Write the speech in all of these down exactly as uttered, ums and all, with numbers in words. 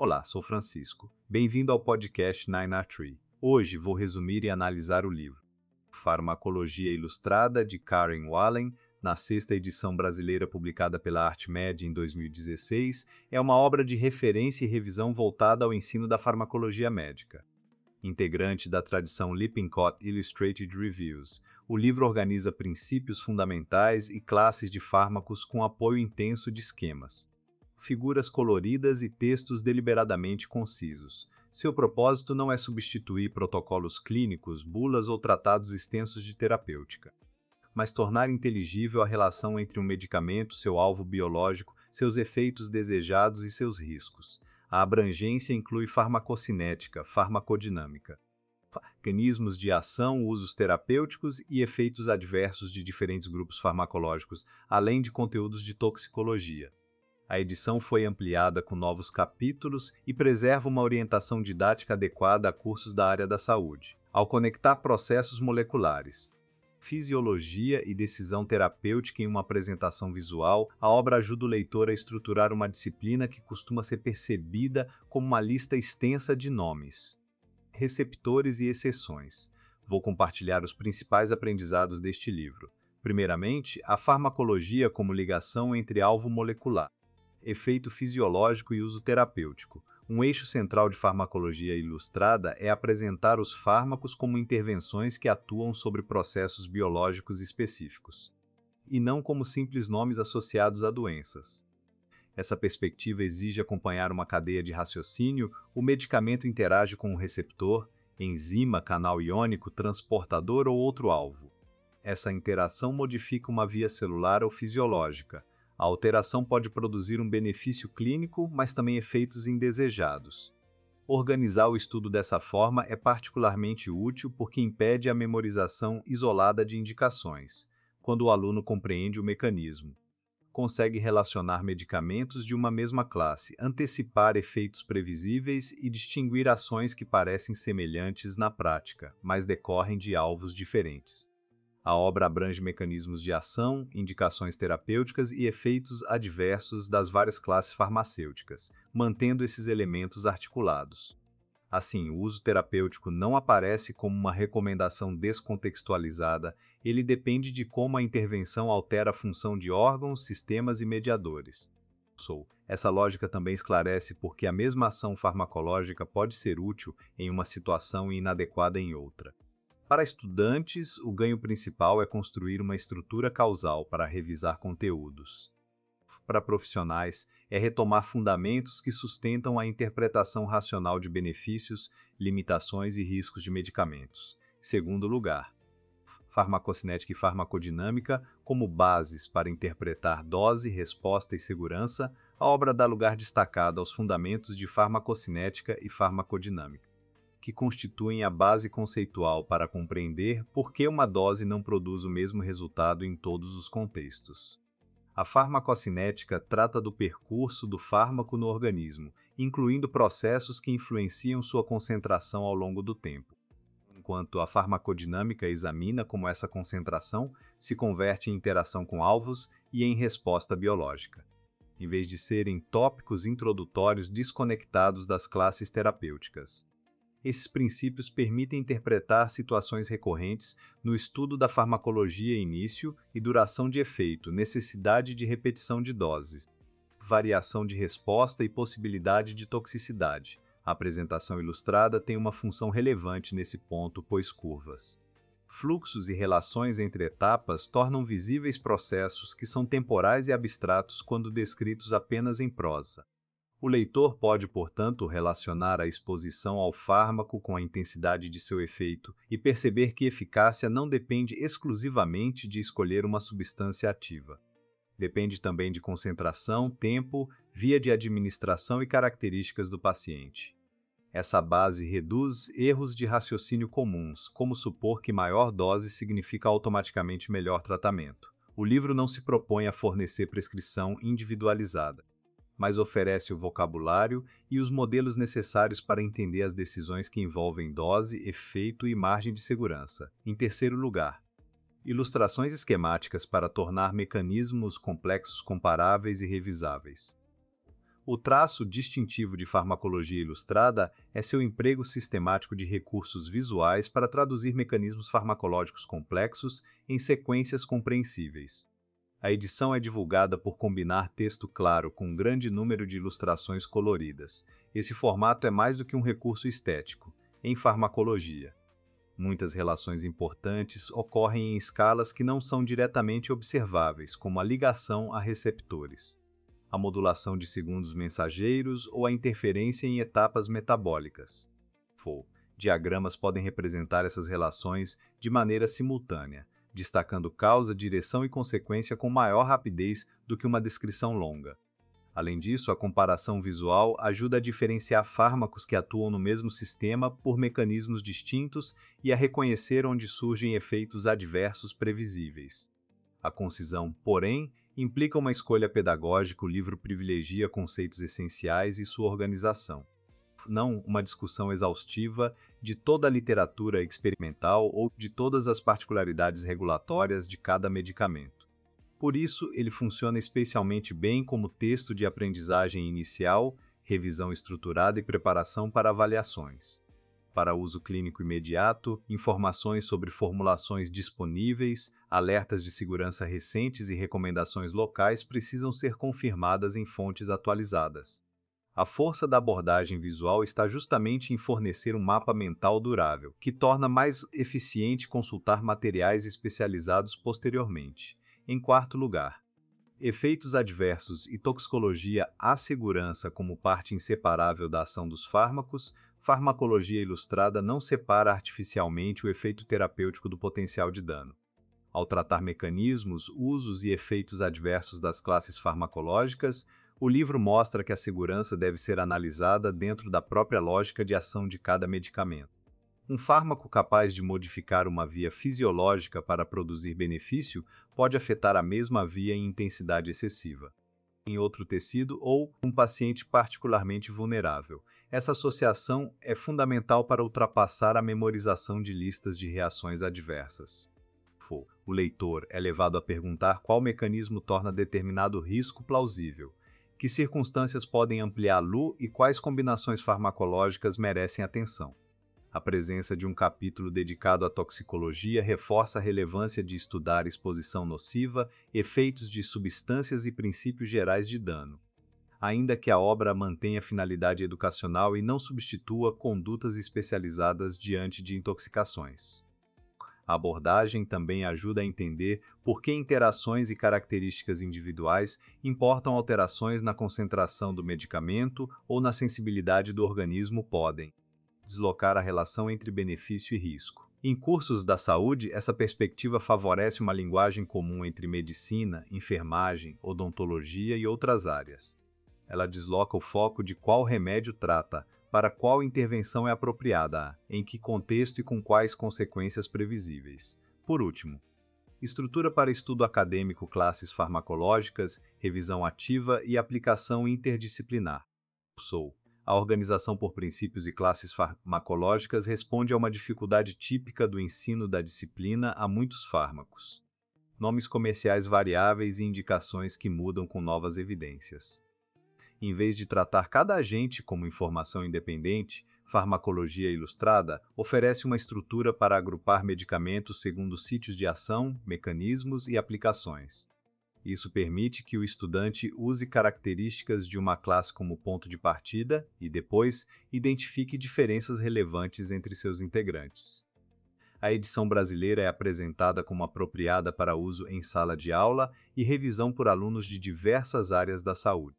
Olá, sou Francisco. Bem-vindo ao podcast nine R Tree. Hoje vou resumir e analisar o livro Farmacologia Ilustrada, de Karen Wallen, na sexta edição brasileira publicada pela ArtMed em dois mil e dezesseis, é uma obra de referência e revisão voltada ao ensino da farmacologia médica. Integrante da tradição Lippincott Illustrated Reviews, o livro organiza princípios fundamentais e classes de fármacos com apoio intenso de esquemas, figuras coloridas e textos deliberadamente concisos. Seu propósito não é substituir protocolos clínicos, bulas ou tratados extensos de terapêutica, mas tornar inteligível a relação entre um medicamento, seu alvo biológico, seus efeitos desejados e seus riscos. A abrangência inclui farmacocinética, farmacodinâmica, mecanismos de ação, usos terapêuticos e efeitos adversos de diferentes grupos farmacológicos, além de conteúdos de toxicologia. A edição foi ampliada com novos capítulos e preserva uma orientação didática adequada a cursos da área da saúde. Ao conectar processos moleculares, fisiologia e decisão terapêutica em uma apresentação visual, a obra ajuda o leitor a estruturar uma disciplina que costuma ser percebida como uma lista extensa de nomes, receptores e exceções. Vou compartilhar os principais aprendizados deste livro. Primeiramente, a farmacologia como ligação entre alvo molecular, efeito fisiológico e uso terapêutico. Um eixo central de farmacologia ilustrada é apresentar os fármacos como intervenções que atuam sobre processos biológicos específicos, e não como simples nomes associados a doenças. Essa perspectiva exige acompanhar uma cadeia de raciocínio. O medicamento interage com o receptor, enzima, canal iônico, transportador ou outro alvo. Essa interação modifica uma via celular ou fisiológica. A alteração pode produzir um benefício clínico, mas também efeitos indesejados. Organizar o estudo dessa forma é particularmente útil porque impede a memorização isolada de indicações, quando o aluno compreende o mecanismo. Consegue relacionar medicamentos de uma mesma classe, antecipar efeitos previsíveis e distinguir ações que parecem semelhantes na prática, mas decorrem de alvos diferentes. A obra abrange mecanismos de ação, indicações terapêuticas e efeitos adversos das várias classes farmacêuticas, mantendo esses elementos articulados. Assim, o uso terapêutico não aparece como uma recomendação descontextualizada, ele depende de como a intervenção altera a função de órgãos, sistemas e mediadores. Essa lógica também esclarece por que a mesma ação farmacológica pode ser útil em uma situação e inadequada em outra. Para estudantes, o ganho principal é construir uma estrutura causal para revisar conteúdos. Para profissionais, é retomar fundamentos que sustentam a interpretação racional de benefícios, limitações e riscos de medicamentos. Segundo lugar, farmacocinética e farmacodinâmica como bases para interpretar dose, resposta e segurança. A obra dá lugar destacado aos fundamentos de farmacocinética e farmacodinâmica, que constituem a base conceitual para compreender por que uma dose não produz o mesmo resultado em todos os contextos. A farmacocinética trata do percurso do fármaco no organismo, incluindo processos que influenciam sua concentração ao longo do tempo, enquanto a farmacodinâmica examina como essa concentração se converte em interação com alvos e em resposta biológica, em vez de serem tópicos introdutórios desconectados das classes terapêuticas. Esses princípios permitem interpretar situações recorrentes no estudo da farmacologia: início e duração de efeito, necessidade de repetição de doses, variação de resposta e possibilidade de toxicidade. A apresentação ilustrada tem uma função relevante nesse ponto, pois curvas, fluxos e relações entre etapas tornam visíveis processos que são temporais e abstratos quando descritos apenas em prosa. O leitor pode, portanto, relacionar a exposição ao fármaco com a intensidade de seu efeito e perceber que eficácia não depende exclusivamente de escolher uma substância ativa. Depende também de concentração, tempo, via de administração e características do paciente. Essa base reduz erros de raciocínio comuns, como supor que maior dose significa automaticamente melhor tratamento. O livro não se propõe a fornecer prescrição individualizada, mas oferece o vocabulário e os modelos necessários para entender as decisões que envolvem dose, efeito e margem de segurança. Em terceiro lugar, ilustrações esquemáticas para tornar mecanismos complexos comparáveis e revisáveis. O traço distintivo de farmacologia ilustrada é seu emprego sistemático de recursos visuais para traduzir mecanismos farmacológicos complexos em sequências compreensíveis. A edição é divulgada por combinar texto claro com um grande número de ilustrações coloridas. Esse formato é mais do que um recurso estético, em farmacologia. Muitas relações importantes ocorrem em escalas que não são diretamente observáveis, como a ligação a receptores, a modulação de segundos mensageiros ou a interferência em etapas metabólicas. Flow. Diagramas podem representar essas relações de maneira simultânea, destacando causa, direção e consequência com maior rapidez do que uma descrição longa. Além disso, a comparação visual ajuda a diferenciar fármacos que atuam no mesmo sistema por mecanismos distintos e a reconhecer onde surgem efeitos adversos previsíveis. A concisão, porém, implica uma escolha pedagógica. O livro privilegia conceitos essenciais e sua organização, não uma discussão exaustiva de toda a literatura experimental ou de todas as particularidades regulatórias de cada medicamento. Por isso, ele funciona especialmente bem como texto de aprendizagem inicial, revisão estruturada e preparação para avaliações. Para uso clínico imediato, informações sobre formulações disponíveis, alertas de segurança recentes e recomendações locais precisam ser confirmadas em fontes atualizadas. A força da abordagem visual está justamente em fornecer um mapa mental durável, que torna mais eficiente consultar materiais especializados posteriormente. Em quarto lugar, efeitos adversos e toxicologia à segurança como parte inseparável da ação dos fármacos. Farmacologia ilustrada não separa artificialmente o efeito terapêutico do potencial de dano. Ao tratar mecanismos, usos e efeitos adversos das classes farmacológicas, o livro mostra que a segurança deve ser analisada dentro da própria lógica de ação de cada medicamento. Um fármaco capaz de modificar uma via fisiológica para produzir benefício pode afetar a mesma via em intensidade excessiva em outro tecido ou um paciente particularmente vulnerável. Essa associação é fundamental para ultrapassar a memorização de listas de reações adversas. O leitor é levado a perguntar qual mecanismo torna determinado risco plausível, que circunstâncias podem ampliá-lo e quais combinações farmacológicas merecem atenção. A presença de um capítulo dedicado à toxicologia reforça a relevância de estudar exposição nociva, efeitos de substâncias e princípios gerais de dano, ainda que a obra mantenha finalidade educacional e não substitua condutas especializadas diante de intoxicações. A abordagem também ajuda a entender por que interações e características individuais importam alterações na concentração do medicamento ou na sensibilidade do organismo podem deslocar a relação entre benefício e risco. Em cursos da saúde, essa perspectiva favorece uma linguagem comum entre medicina, enfermagem, odontologia e outras áreas. Ela desloca o foco de qual remédio trata, para qual intervenção é apropriada, em que contexto e com quais consequências previsíveis. Por último, estrutura para estudo acadêmico, classes farmacológicas, revisão ativa e aplicação interdisciplinar. Sou. A organização por princípios e classes farmacológicas responde a uma dificuldade típica do ensino da disciplina a muitos fármacos. Nomes comerciais variáveis e indicações que mudam com novas evidências. Em vez de tratar cada agente como informação independente, Farmacologia Ilustrada oferece uma estrutura para agrupar medicamentos segundo sítios de ação, mecanismos e aplicações. Isso permite que o estudante use características de uma classe como ponto de partida e, depois, identifique diferenças relevantes entre seus integrantes. A edição brasileira é apresentada como apropriada para uso em sala de aula e revisão por alunos de diversas áreas da saúde.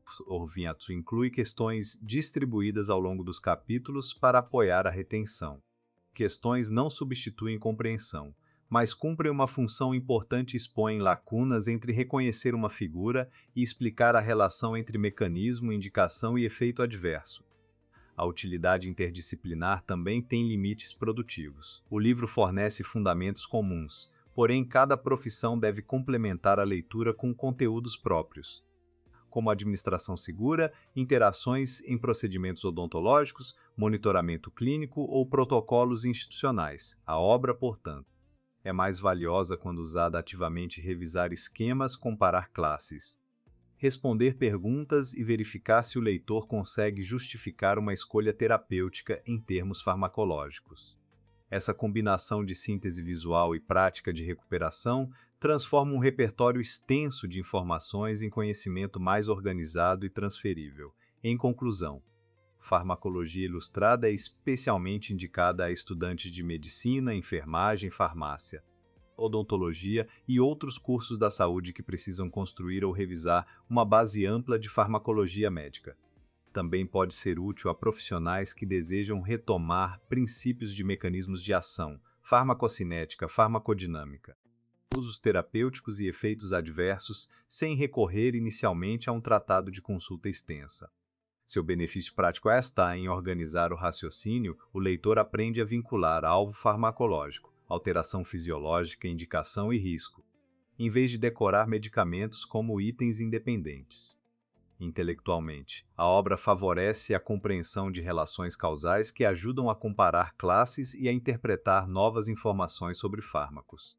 O vinheto inclui questões distribuídas ao longo dos capítulos para apoiar a retenção. Questões não substituem compreensão, mas cumprem uma função importante e expõem lacunas entre reconhecer uma figura e explicar a relação entre mecanismo, indicação e efeito adverso. A utilidade interdisciplinar também tem limites produtivos. O livro fornece fundamentos comuns, porém cada profissão deve complementar a leitura com conteúdos próprios, como administração segura, interações em procedimentos odontológicos, monitoramento clínico ou protocolos institucionais. A obra, portanto, é mais valiosa quando usada ativamente revisar esquemas, comparar classes, responder perguntas e verificar se o leitor consegue justificar uma escolha terapêutica em termos farmacológicos. Essa combinação de síntese visual e prática de recuperação transforma um repertório extenso de informações em conhecimento mais organizado e transferível. Em conclusão, farmacologia ilustrada é especialmente indicada a estudantes de medicina, enfermagem, farmácia, odontologia e outros cursos da saúde que precisam construir ou revisar uma base ampla de farmacologia médica. Também pode ser útil a profissionais que desejam retomar princípios de mecanismos de ação, farmacocinética, farmacodinâmica, usos terapêuticos e efeitos adversos, sem recorrer inicialmente a um tratado de consulta extensa. Seu benefício prático está em organizar o raciocínio. O leitor aprende a vincular alvo farmacológico, alteração fisiológica, indicação e risco, em vez de decorar medicamentos como itens independentes. Intelectualmente, a obra favorece a compreensão de relações causais que ajudam a comparar classes e a interpretar novas informações sobre fármacos.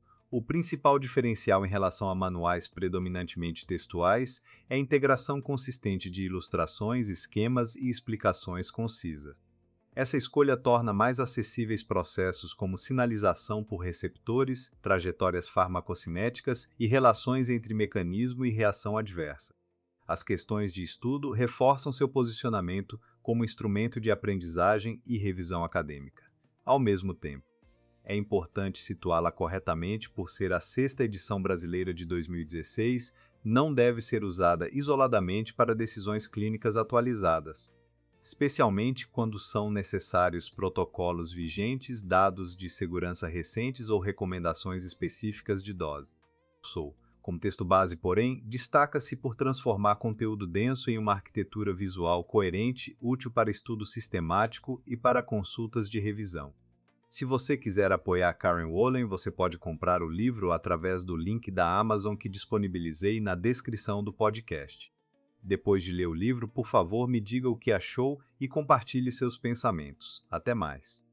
O principal diferencial em relação a manuais predominantemente textuais é a integração consistente de ilustrações, esquemas e explicações concisas. Essa escolha torna mais acessíveis processos como sinalização por receptores, trajetórias farmacocinéticas e relações entre mecanismo e reação adversa. As questões de estudo reforçam seu posicionamento como instrumento de aprendizagem e revisão acadêmica. Ao mesmo tempo, é importante situá-la corretamente por ser a sexta edição brasileira de dois mil e dezesseis, não deve ser usada isoladamente para decisões clínicas atualizadas, especialmente quando são necessários protocolos vigentes, dados de segurança recentes ou recomendações específicas de dose. Sou. Como texto base, porém, destaca-se por transformar conteúdo denso em uma arquitetura visual coerente, útil para estudo sistemático e para consultas de revisão. Se você quiser apoiar Karen Wallen, você pode comprar o livro através do link da Amazon que disponibilizei na descrição do podcast. Depois de ler o livro, por favor, me diga o que achou e compartilhe seus pensamentos. Até mais!